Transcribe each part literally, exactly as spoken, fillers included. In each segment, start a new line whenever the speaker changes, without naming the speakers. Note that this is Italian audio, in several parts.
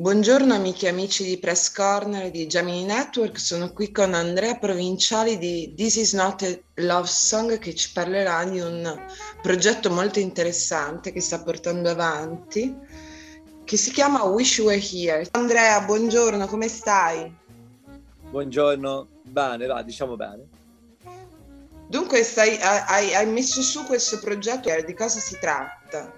Buongiorno amiche e amici di Press Corner di Gemini Network, sono qui con Andrea Provinciali di This Is Not a Love Song che ci parlerà di un progetto molto interessante che sta portando avanti, che si chiama Wish You Were Here. Andrea, buongiorno, come stai?
Buongiorno, bene, va, diciamo bene.
Dunque stai, hai, hai messo su questo progetto, di cosa si tratta?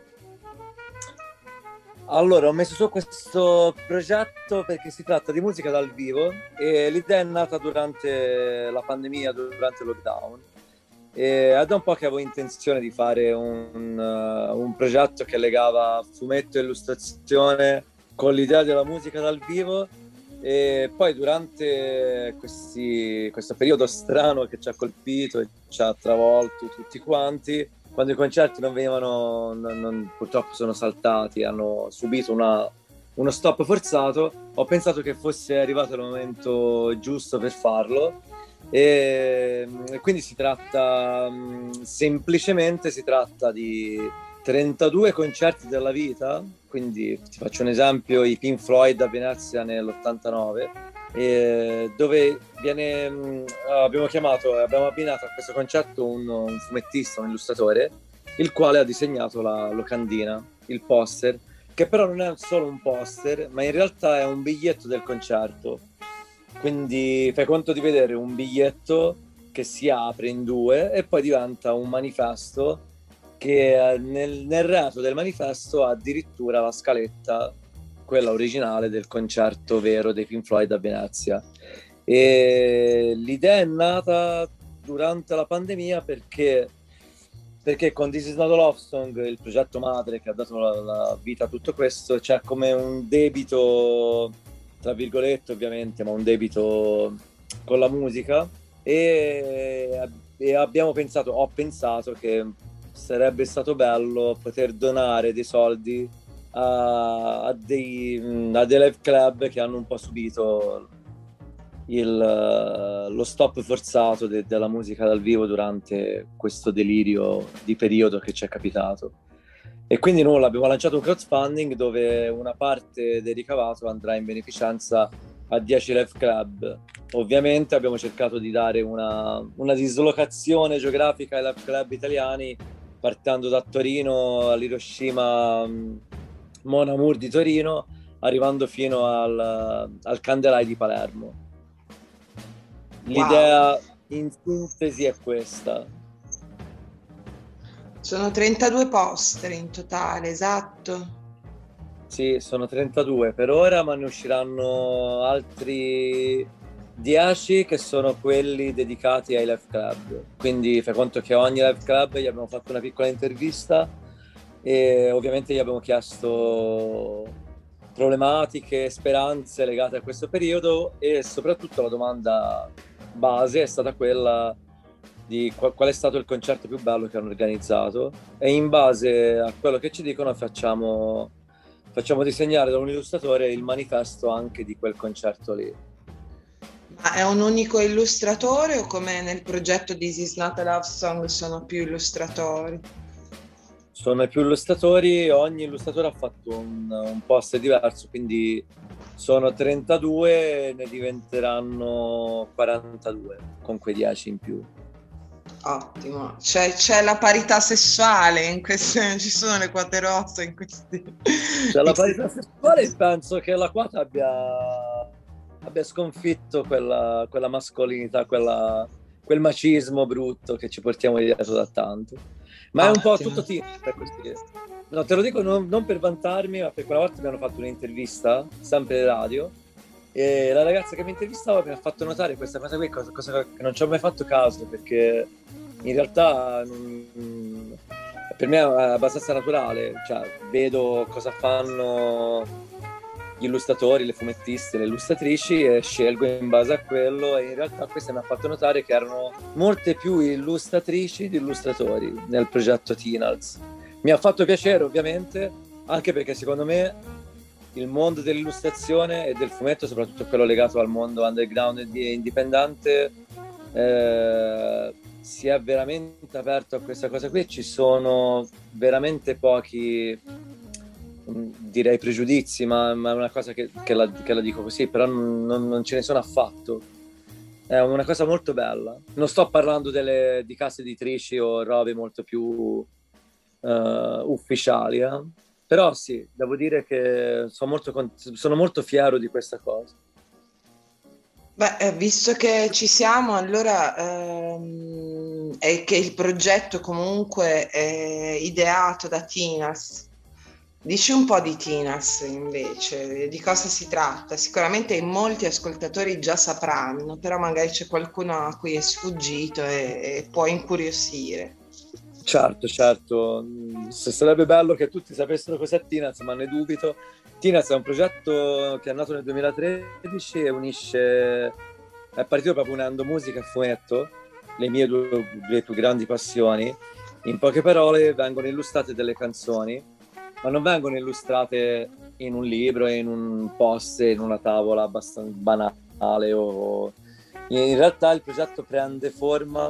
Allora, ho messo su questo progetto perché si tratta di musica dal vivo e l'idea è nata durante la pandemia, durante il lockdown. E è da un po' che avevo intenzione di fare un, uh, un progetto che legava fumetto e illustrazione con l'idea della musica dal vivo. E poi durante questi, questo periodo strano che ci ha colpito e ci ha travolto tutti quanti, quando i concerti non venivano, non, non, purtroppo sono saltati, hanno subito una, uno stop forzato, ho pensato che fosse arrivato il momento giusto per farlo. E, e quindi si tratta, semplicemente si tratta di trentadue concerti della vita, quindi ti faccio un esempio, i Pink Floyd a Venezia nell'ottantanove, eh, dove viene, abbiamo chiamato, abbiamo abbinato a questo concerto un, un fumettista, un illustratore, il quale ha disegnato la locandina, il poster, che però non è solo un poster, ma in realtà è un biglietto del concerto. Quindi fai conto di vedere un biglietto che si apre in due e poi diventa un manifesto che nel, nel retro del manifesto ha addirittura la scaletta, quella originale del concerto vero dei Pink Floyd a Venezia. E l'idea è nata durante la pandemia perché, perché con This Is Not a Love Song, il progetto madre che ha dato la, la vita a tutto questo, c'è come un debito, tra virgolette ovviamente, ma un debito con la musica e, e abbiamo pensato, ho pensato che sarebbe stato bello poter donare dei soldi a, a, dei, a dei live club che hanno un po' subito il, lo stop forzato de, della musica dal vivo durante questo delirio di periodo che ci è capitato. E quindi noi abbiamo lanciato un crowdfunding dove una parte del ricavato andrà in beneficenza a dieci live club. Ovviamente abbiamo cercato di dare una, una dislocazione geografica ai live club italiani, partendo da Torino all'Hiroshima Mon Amour di Torino, arrivando fino al, al Candelai di Palermo. L'idea
Wow.
in sintesi è questa.
Sono trentadue poster in totale, esatto?
Sì, sono trentadue per ora, ma ne usciranno altri dieci che sono quelli dedicati ai live club. Quindi fai conto che ogni live club gli abbiamo fatto una piccola intervista e ovviamente gli abbiamo chiesto problematiche, speranze legate a questo periodo e soprattutto la domanda base è stata quella di qual, qual è stato il concerto più bello che hanno organizzato, e in base a quello che ci dicono facciamo, facciamo disegnare da un illustratore il manifesto anche di quel concerto lì.
Ma è un unico illustratore o come nel progetto This Is Not a Love Song sono più illustratori?
Sono più illustratori, ogni illustratore ha fatto un, un poster diverso, quindi sono trentadue, ne diventeranno quarantadue con quei dieci in più.
Ottimo, c'è, c'è la parità sessuale in queste, ci sono le quote rosse in questi...
C'è la parità sessuale e penso che la quota abbia, abbia sconfitto quella, quella mascolinità, quella, quel macismo brutto che ci portiamo dietro da tanto. Ma è un po'
Ottimo.
tutto team per questi. No, te lo dico non, non per vantarmi, ma perché una volta mi hanno fatto un'intervista, sempre radio, e la ragazza che mi intervistava mi ha fatto notare questa cosa qui, cosa, cosa che non ci ho mai fatto caso, perché in realtà non, per me è abbastanza naturale, cioè vedo cosa fanno gli illustratori, le fumettiste, le illustratrici e scelgo in base a quello, e in realtà questa mi ha fatto notare che erano molte più illustratrici di illustratori nel progetto Tinals. Mi ha fatto piacere ovviamente, anche perché secondo me il mondo dell'illustrazione e del fumetto, soprattutto quello legato al mondo underground e indipendente, eh, si è veramente aperto a questa cosa qui. Ci sono veramente pochi direi pregiudizi, ma, ma è una cosa che, che, la, che la dico così, però non, non ce ne sono affatto. È una cosa molto bella. Non sto parlando delle, di case editrici o robe molto più uh, ufficiali, eh? Però sì, devo dire che sono molto, sono molto fiero di questa cosa.
Beh, visto che ci siamo, allora ehm, è che il progetto comunque è ideato da Tinas. Dici un po' di Tinas invece, di cosa si tratta? Sicuramente in molti ascoltatori già sapranno, però magari c'è qualcuno a cui è sfuggito e, e può incuriosire.
Certo, certo, sarebbe bello che tutti sapessero cos'è Tinas, ma ne dubito. Tinas è un progetto che è nato nel duemilatredici e unisce, è partito proprio unendo musica e fumetto, le mie due, due più grandi passioni. In poche parole vengono illustrate delle canzoni, ma non vengono illustrate in un libro, in un post, in una tavola abbastanza banale. O... In realtà il progetto prende forma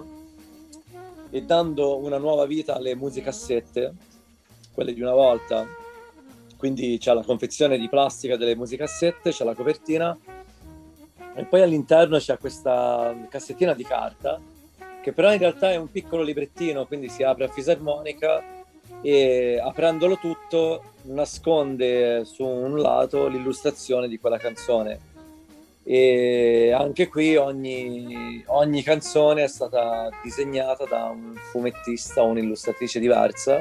e dando una nuova vita alle musicassette, quelle di una volta. Quindi c'è la confezione di plastica delle musicassette, c'è la copertina e poi all'interno c'è questa cassettina di carta che però in realtà è un piccolo librettino, quindi si apre a fisarmonica e aprendolo tutto nasconde su un lato l'illustrazione di quella canzone. E anche qui ogni, ogni canzone è stata disegnata da un fumettista o un'illustratrice diversa.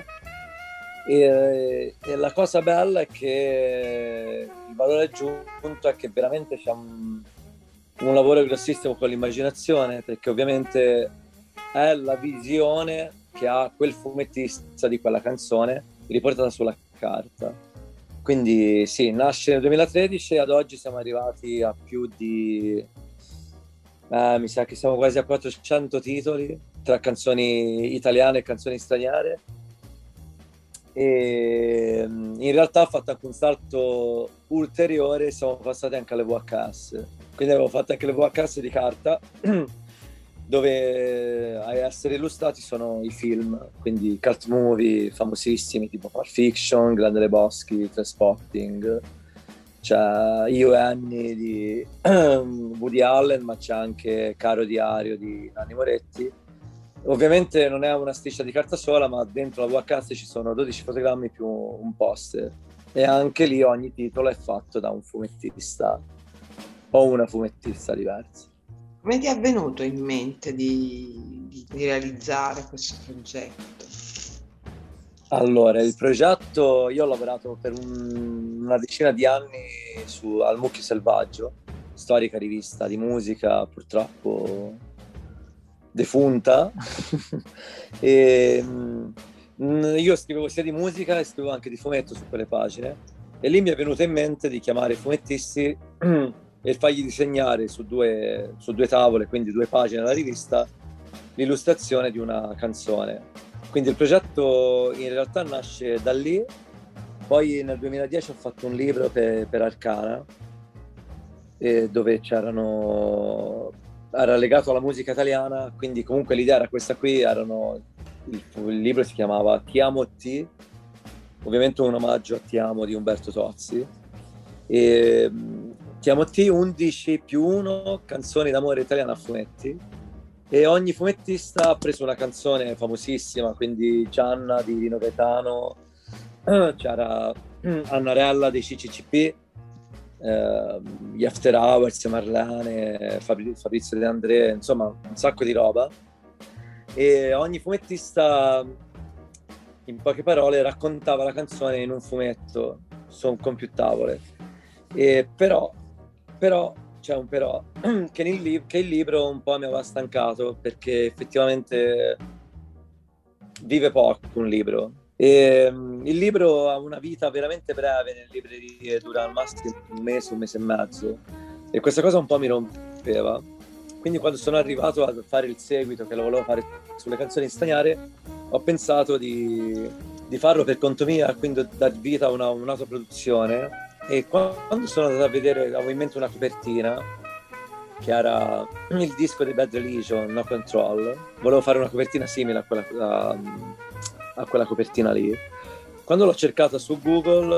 E, e la cosa bella è che il valore aggiunto è che veramente c'è un, un lavoro grossissimo con l'immaginazione, perché ovviamente è la visione che ha quel fumettista di quella canzone riportata sulla carta. Quindi sì, nasce nel duemilatredici e ad oggi siamo arrivati a più di eh, mi sa che siamo quasi a quattrocento titoli tra canzoni italiane e canzoni straniere. E in realtà ho fatto anche un salto ulteriore, siamo passati anche alle V H S, quindi avevo fatto anche le V H S di carta dove a essere illustrati sono i film, quindi cult movie famosissimi tipo Pulp Fiction, Grande Lebowski, Trainspotting, c'è Io e Annie di Woody Allen, ma c'è anche Caro Diario di Nanni Moretti. Ovviamente non è una striscia di carta sola, ma dentro la V H S ci sono dodici fotogrammi più un poster e anche lì ogni titolo è fatto da un fumettista o una fumettista diversa.
Come ti è venuto in mente di, di, di realizzare questo progetto?
Allora, il progetto, io ho lavorato per un, una decina di anni su Al Mucchio Selvaggio, storica rivista di musica, purtroppo defunta. E io scrivevo sia di musica e scrivevo anche di fumetto su quelle pagine e lì mi è venuto in mente di chiamare i fumettisti e fargli disegnare su due, su due tavole, quindi due pagine della rivista, l'illustrazione di una canzone. Quindi il progetto in realtà nasce da lì. Poi nel duemiladieci ho fatto un libro per, per Arcana eh, dove c'erano era legato alla musica italiana, quindi comunque l'idea era questa qui, erano il, il libro si chiamava Ti amo T, ovviamente un omaggio a Ti amo di Umberto Tozzi, e Ti amo T, undici più uno canzoni d'amore italiane a fumetti, e ogni fumettista ha preso una canzone famosissima, quindi Gianna di Rino Gaetano, c'era Annarella dei C C C P, Uh, gli After Hours, Marlane, Fabrizio De André, insomma un sacco di roba, e ogni fumettista in poche parole raccontava la canzone in un fumetto su, con più tavole. E però però c'è un però che, nel, che il libro un po' mi aveva stancato, perché effettivamente vive poco un libro. E, um, il libro ha una vita veramente breve, nelle librerie dura al massimo un mese, un mese e mezzo, e questa cosa un po' mi rompeva. Quindi quando sono arrivato a fare il seguito, che lo volevo fare sulle canzoni straniere, ho pensato di, di farlo per conto mio, quindi dar vita a una, un'autoproduzione. E quando sono andato a vedere, avevo in mente una copertina che era il disco di Bad Religion, No Control. Volevo fare una copertina simile a quella a, a quella copertina lì. Quando l'ho cercata su Google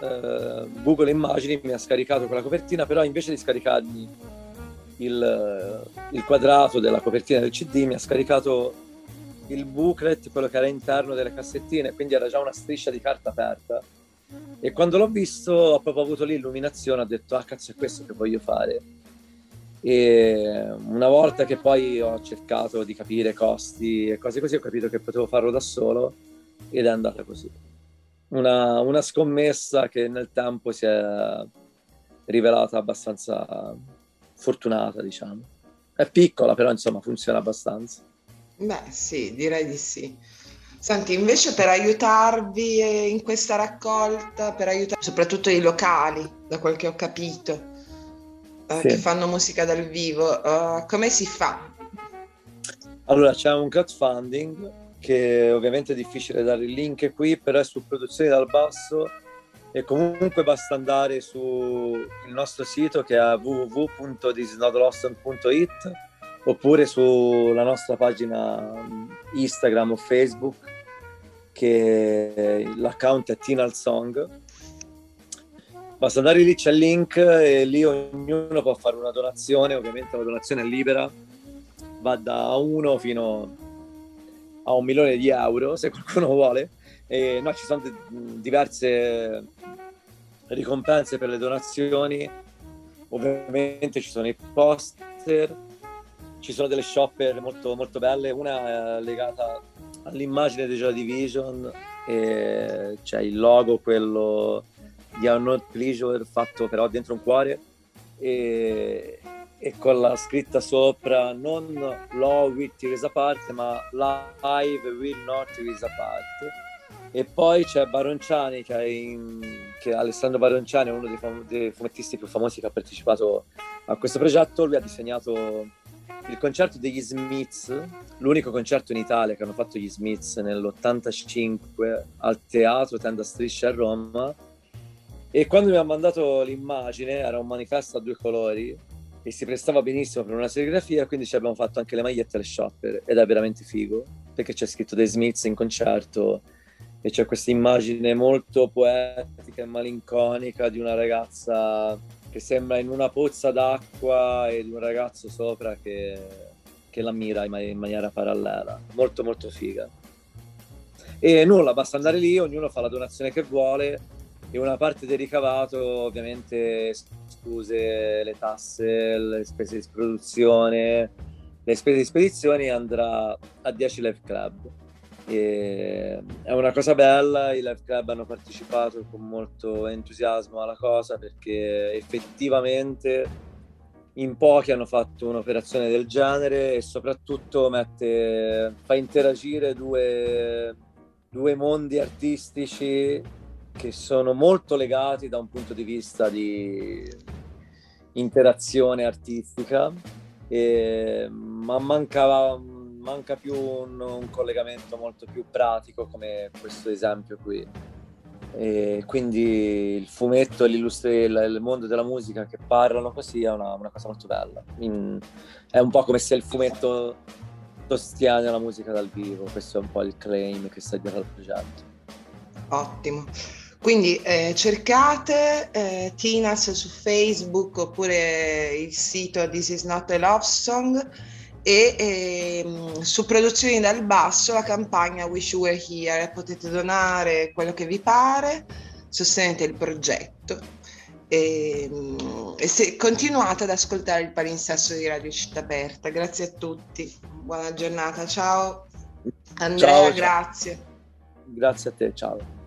eh, Google Immagini mi ha scaricato quella copertina, però invece di scaricarmi il, il quadrato della copertina del C D mi ha scaricato il booklet, quello che era interno delle cassettine, quindi era già una striscia di carta aperta. E quando l'ho visto ho proprio avuto l'illuminazione, ho detto ah cazzo, è questo che voglio fare. E una volta che poi ho cercato di capire costi e cose così, ho capito che potevo farlo da solo ed è andata così. Una, una scommessa che nel tempo si è rivelata abbastanza fortunata, diciamo. È piccola, però insomma funziona abbastanza.
Beh, sì, direi di sì. Senti, invece per aiutarvi in questa raccolta, per aiutare soprattutto i locali, da quel che ho capito, eh,
Sì.
che fanno musica dal vivo, eh, come si fa?
Allora, c'è un crowdfunding che ovviamente è difficile dare il link qui, però è su Produzioni dal Basso e comunque basta andare sul nostro sito che è w w w punto this is not lost punto it oppure sulla nostra pagina Instagram o Facebook, che l'account è Tinal Song. Basta andare lì, c'è il link e lì ognuno può fare una donazione, ovviamente la donazione è libera, va da uno fino a un milione di euro se qualcuno vuole. E no, ci sono diverse ricompense per le donazioni, ovviamente ci sono i poster, ci sono delle shopper molto, molto belle, una è legata all'immagine di Joy Division e c'è il logo, quello di Unknown Pleasure, fatto però dentro un cuore e, e con la scritta sopra non Love Will Tear Us Apart ma Live Will Not Tear Us Apart. E poi c'è Baronciani, che è, in, che è Alessandro Baronciani, è uno dei, fam- dei fumettisti più famosi che ha partecipato a questo progetto. Lui ha disegnato il concerto degli Smiths, l'unico concerto in Italia che hanno fatto gli Smiths nell'ottantacinque al Teatro Tenda Striscia a Roma. E quando mi ha mandato l'immagine, era un manifesto a due colori e si prestava benissimo per una serigrafia, quindi ci abbiamo fatto anche le magliette alle shopper ed è veramente figo perché c'è scritto The Smiths in concerto e c'è questa immagine molto poetica e malinconica di una ragazza che sembra in una pozza d'acqua e di un ragazzo sopra che, che l'ammira in, in maniera parallela, molto molto figa. E nulla, basta andare lì, ognuno fa la donazione che vuole e una parte del ricavato, ovviamente scuse le tasse, le spese di produzione, le spese di spedizioni, andrà a dieci Live Club. E è una cosa bella, i Live Club hanno partecipato con molto entusiasmo alla cosa perché effettivamente in pochi hanno fatto un'operazione del genere e soprattutto mette, fa interagire due, due mondi artistici che sono molto legati da un punto di vista di interazione artistica, e, ma mancava manca più un, un collegamento molto più pratico come questo esempio qui. E quindi il fumetto e il, il mondo della musica che parlano così è una, una cosa molto bella. In, è un po' come se il fumetto sostiene la musica dal vivo, questo è un po' il claim che sta dietro al progetto. Ottimo.
Quindi eh, cercate eh, Tinas su Facebook oppure il sito This Is Not a Love Song e eh, su Produzioni dal Basso la campagna Wish You Were Here, potete donare quello che vi pare, sostenete il progetto e, e se, continuate ad ascoltare il palinsesto di Radio Città Aperta. Grazie a tutti, buona giornata, ciao Andrea, ciao, ciao. Grazie.
Grazie a te, ciao.